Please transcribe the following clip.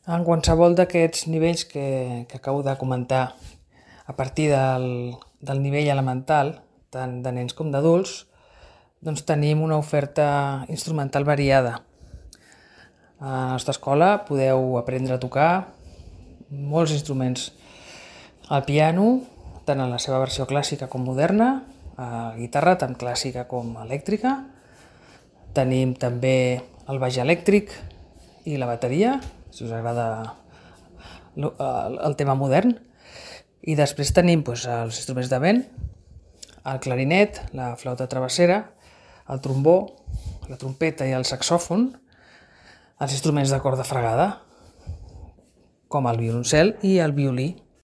En qualsevol d'aquests nivells que acabo de comentar, a partir del nivell elemental, tant de nens com d'adults, doncs tenim una oferta instrumental variada. A la nostra escola podeu aprendre a tocar molts instruments. El piano, tant en la seva versió clàssica com moderna, la guitarra tant clàssica com elèctrica. Tenim també el baix elèctric i la bateria, si us agrada el tema modern. I després tenim els instruments de vent, el clarinet, la flauta travessera, el trombó, la trompeta i el saxòfon, els instruments de corda fregada, com el violoncel i el violí.